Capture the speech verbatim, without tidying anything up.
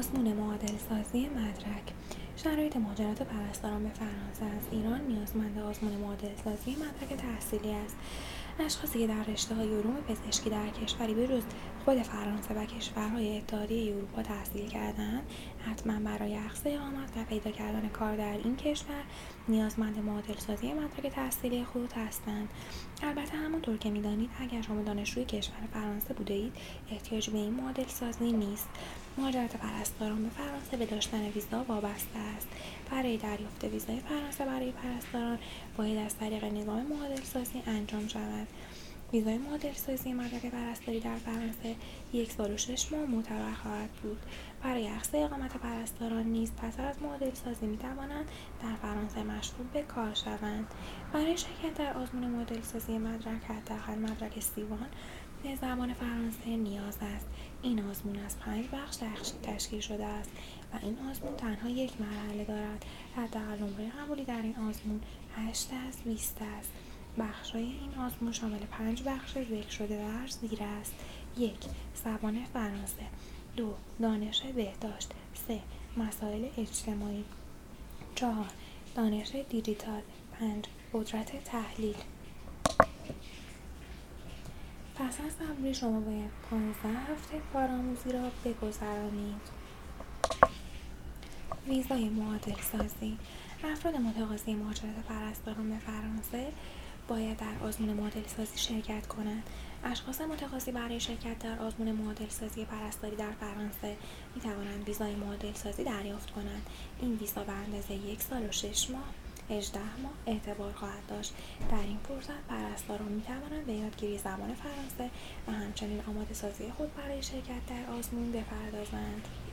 آزمون معادل سازی مدرک. شرایط مهاجرت پرستاران به فرانسه از ایران نیازمند آزمون معادل سازی مدرک تحصیلی است. اشخاصی که در رشته‌های علوم پزشکی در کشوری بجز خود فرانسه و کشورهای اتحادیه اروپا تحصیل کرده‌اند، حتما برای اخذ اقامت و پیدا کردن کار در این کشور نیازمند معادل سازی مدرک تحصیلی خود هستند. البته همانطور که می‌دانید اگر شما دانشجوی کشور فرانسه بوده‌اید، احتیاج به این معادل سازی نیست. مهاجرت پرستاران به فرانسه به داشتن ویزا وابسته است. برای دریافت ویزای فرانسه برای پرستاران باید از طریق نظام معادل سازی انجام شود. ویزای معادل سازی مدرک پرستاری در فرانسه یک سال و شش ماه معتبر خواهد بود. برای اخذ اقامت پرستاران نیز پس از معادل سازی می توانند در فرانسه مشغول به کار شوند. برای شرکت در آزمون معادل سازی مدرک حداقل مدرک سی وان به زبان فرانسه نیاز است. این آزمون از پنج بخش تشکیل شده است و این آزمون تنها یک مرحله دارد. حداقل نمره قبولی در این آزمون هشت از بیست است. بخش‌های این آزمون شامل پنج بخش ذکر شده در زیر است: یک. زبان فرانسه. دو. دانش بهداشت. سه. مسائل اجتماعی. چهار. دانش دیجیتال. پنج. قدرت تحلیل. پس از قبولی شما باید پانزده هفته کارآموزی را بگذرانید. ویزای معادل سازی. افراد متقاضی مهاجرت پرستاران به فرانسه باید در آزمون معادل سازی شرکت کنند. اشخاص متقاضی برای شرکت در آزمون معادل سازی پرستاری در فرانسه می توانند ویزای معادل سازی دریافت کنند. این ویزا به اندازه یک سال و شش ماه هجده ماه اعتبار خواهد داشت. در این فرصت پرستاران می توانند به یادگیری زبان فرانسه و همچنین آماده سازی خود برای شرکت در آزمون بپردازند.